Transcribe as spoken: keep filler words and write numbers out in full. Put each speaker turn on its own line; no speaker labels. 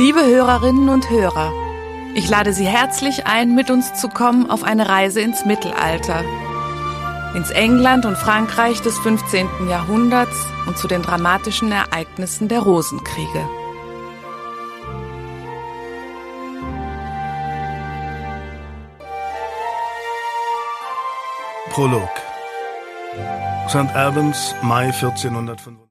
Liebe Hörerinnen und Hörer, ich lade Sie herzlich ein, mit uns zu kommen auf eine Reise ins Mittelalter, ins England und Frankreich des fünfzehnten Jahrhunderts und zu den dramatischen Ereignissen der Rosenkriege.
Prolog. Sankt Albans, Mai vierzehnhundertfünfundfünfzig.